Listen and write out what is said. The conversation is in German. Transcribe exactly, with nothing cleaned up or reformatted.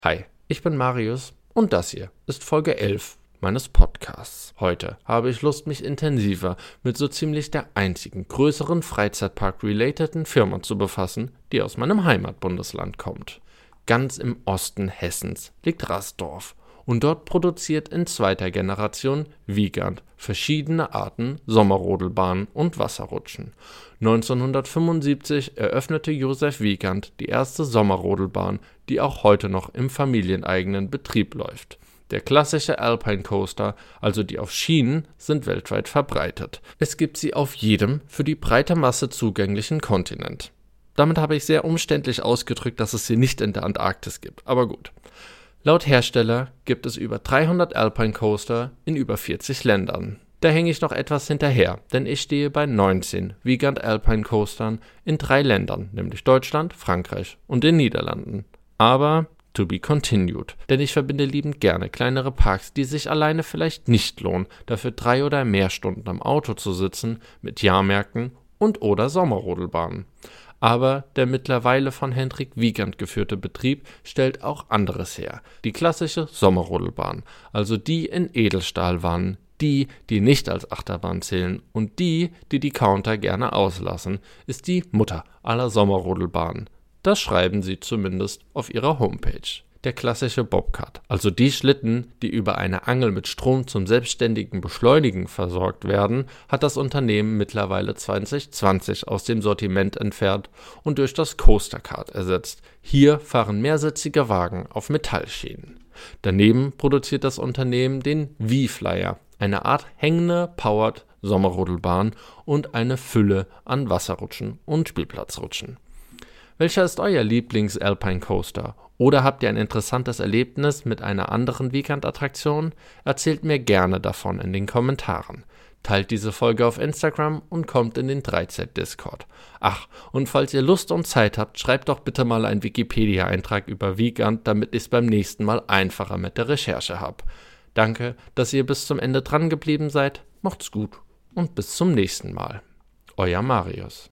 Hi, ich bin Marius und das hier ist Folge elf meines Podcasts. Heute habe ich Lust, mich intensiver mit so ziemlich der einzigen größeren Freizeitpark-relateden Firma zu befassen, die aus meinem Heimatbundesland kommt. Ganz im Osten Hessens liegt Rasdorf und dort produziert in zweiter Generation Wiegand verschiedene Arten Sommerrodelbahnen und Wasserrutschen. neunzehnhundertfünfundsiebzig eröffnete Josef Wiegand die erste Sommerrodelbahn, die auch heute noch im familieneigenen Betrieb läuft. Der klassische Alpine Coaster, also die auf Schienen, sind weltweit verbreitet. Es gibt sie auf jedem für die breite Masse zugänglichen Kontinent. Damit habe ich sehr umständlich ausgedrückt, dass es sie nicht in der Antarktis gibt, aber gut. Laut Hersteller gibt es über dreihundert Alpine Coaster in über vierzig Ländern. Da hänge ich noch etwas hinterher, denn ich stehe bei neunzehn Wiegand Alpine Coastern in drei Ländern, nämlich Deutschland, Frankreich und den Niederlanden. Aber to be continued, denn ich verbinde liebend gerne kleinere Parks, die sich alleine vielleicht nicht lohnen, dafür drei oder mehr Stunden am Auto zu sitzen, mit Jahrmärkten und oder Sommerrodelbahnen. Aber der mittlerweile von Hendrik Wiegand geführte Betrieb stellt auch anderes her. Die klassische Sommerrodelbahn, also die in Edelstahlwannen, die, die nicht als Achterbahn zählen und die, die die Counter gerne auslassen, ist die Mutter aller Sommerrodelbahnen. Das schreiben sie zumindest auf ihrer Homepage. Der klassische Bobcat, also die Schlitten, die über eine Angel mit Strom zum selbstständigen Beschleunigen versorgt werden, hat das Unternehmen mittlerweile zwanzig zwanzig aus dem Sortiment entfernt und durch das Coasterkart ersetzt. Hier fahren mehrsitzige Wagen auf Metallschienen. Daneben produziert das Unternehmen den V-Flyer, eine Art hängende Powered Sommerrodelbahn und eine Fülle an Wasserrutschen und Spielplatzrutschen. Welcher ist euer Lieblings-Alpine Coaster? Oder habt ihr ein interessantes Erlebnis mit einer anderen Wiegand-Attraktion? Erzählt mir gerne davon in den Kommentaren. Teilt diese Folge auf Instagram und kommt in den drei Z Discord. Ach, und falls ihr Lust und Zeit habt, schreibt doch bitte mal einen Wikipedia-Eintrag über Wiegand, damit ich es beim nächsten Mal einfacher mit der Recherche habe. Danke, dass ihr bis zum Ende dran geblieben seid. Macht's gut und bis zum nächsten Mal. Euer Marius.